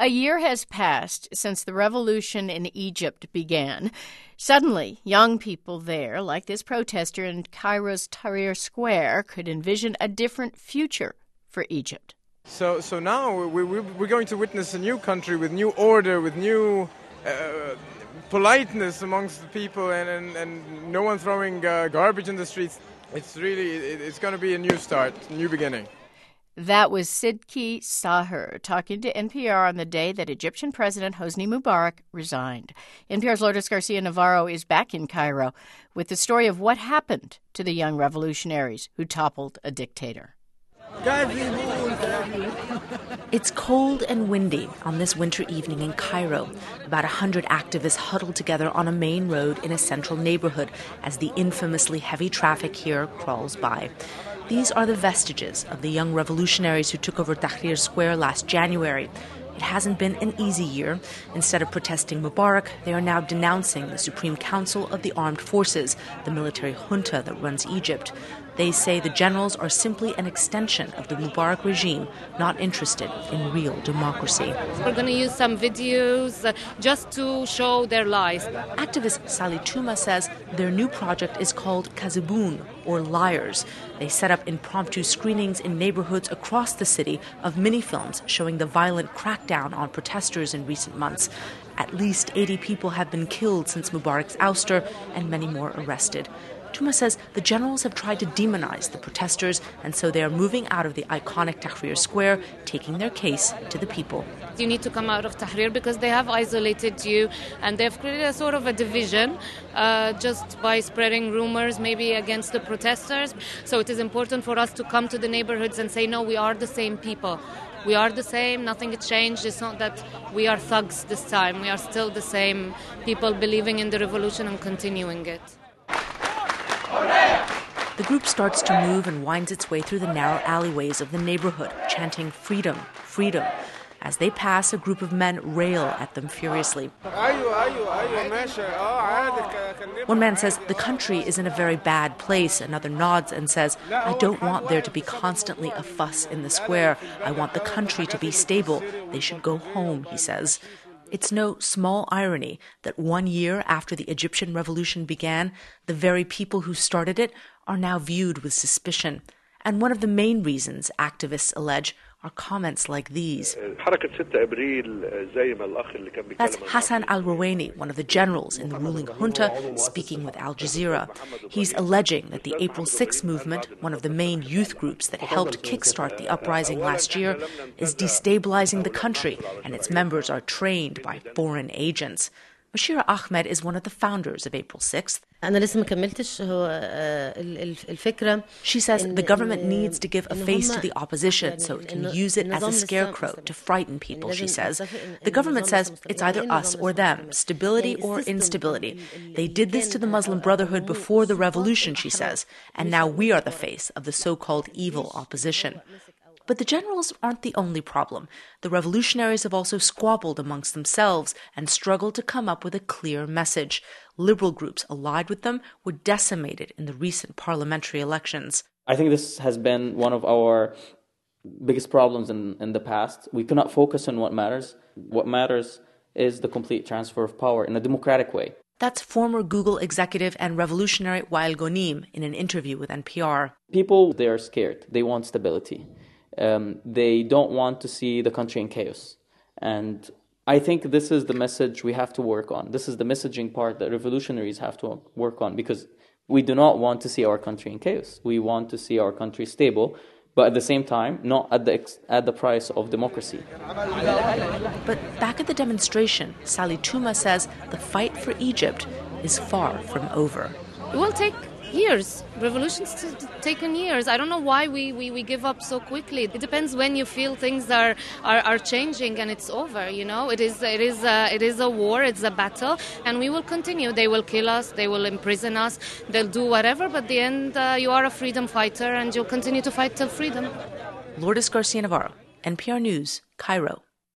A year has passed since the revolution in Egypt began. Suddenly, young people there, like this protester in Cairo's Tahrir Square, could envision a different future for Egypt. So now we're going to witness a new country with new order, with new politeness amongst the people, and no one throwing garbage in the streets. It's going to be a new start, a new beginning. That was Sidki Sahir talking to NPR on the day that Egyptian President Hosni Mubarak resigned. NPR's Lourdes Garcia Navarro is back in Cairo with the story of what happened to the young revolutionaries who toppled a dictator. It's cold and windy on this winter evening in Cairo. About 100 activists huddled together on a main road in a central neighborhood as the infamously heavy traffic here crawls by. These are the vestiges of the young revolutionaries who took over Tahrir Square last January. It hasn't been an easy year. Instead of protesting Mubarak, they are now denouncing the Supreme Council of the Armed Forces, the military junta that runs Egypt. They say the generals are simply an extension of the Mubarak regime, not interested in real democracy. We're going to use some videos just to show their lies. Activist Sally Touma says their new project is called Kaziboun, or Liars. They set up impromptu screenings in neighborhoods across the city of mini-films showing the violent crackdown on protesters in recent months. At least 80 people have been killed since Mubarak's ouster and many more arrested. Touma says the generals have tried to demonize the protesters, and so they are moving out of the iconic Tahrir Square, taking their case to the people. You need to come out of Tahrir because they have isolated you, and they've created a sort of a division just by spreading rumors maybe against the protesters. So it is important for us to come to the neighborhoods and say, no, we are the same people. We are the same, nothing has changed. It's not that we are thugs this time. We are still the same people believing in the revolution and continuing it. The group starts to move and winds its way through the narrow alleyways of the neighborhood, chanting freedom, freedom. As they pass, a group of men rail at them furiously. One man says the country is in a very bad place. Another nods and says, I don't want there to be constantly a fuss in the square. I want the country to be stable. They should go home, he says. It's no small irony that 1 year after the Egyptian revolution began, the very people who started it are now viewed with suspicion. And one of the main reasons, activists allege, are comments like these. That's Hassan al-Rouaini, one of the generals in the ruling junta, speaking with Al Jazeera. He's alleging that the April 6 movement, one of the main youth groups that helped kickstart the uprising last year, is destabilizing the country, and its members are trained by foreign agents. Bashira Ahmed is one of the founders of April 6th. She says the government needs to give a face to the opposition so it can use it as a scarecrow to frighten people, she says. The government says it's either us or them, stability or instability. They did this to the Muslim Brotherhood before the revolution, she says, and now we are the face of the so-called evil opposition. But the generals aren't the only problem. The revolutionaries have also squabbled amongst themselves and struggled to come up with a clear message. Liberal groups allied with them were decimated in the recent parliamentary elections. I think this has been one of our biggest problems in the past. We cannot focus on what matters. What matters is the complete transfer of power in a democratic way. That's former Google executive and revolutionary Wael Ghonim in an interview with NPR. People, they are scared. They want stability. They don't want to see the country in chaos. And I think this is the message we have to work on. This is the messaging part that revolutionaries have to work on, because we do not want to see our country in chaos. We want to see our country stable, but at the same time, not at the price of democracy. But back at the demonstration, Sally Touma says the fight for Egypt is far from over. It will take years. Revolutions taken years. I don't know why we give up so quickly. It depends when you feel things are changing and it's over. You know, it is a war. It's a battle, and we will continue. They will kill us. They will imprison us. They'll do whatever. But at the end, you are a freedom fighter, and you'll continue to fight till freedom. Lourdes Garcia Navarro, NPR News, Cairo.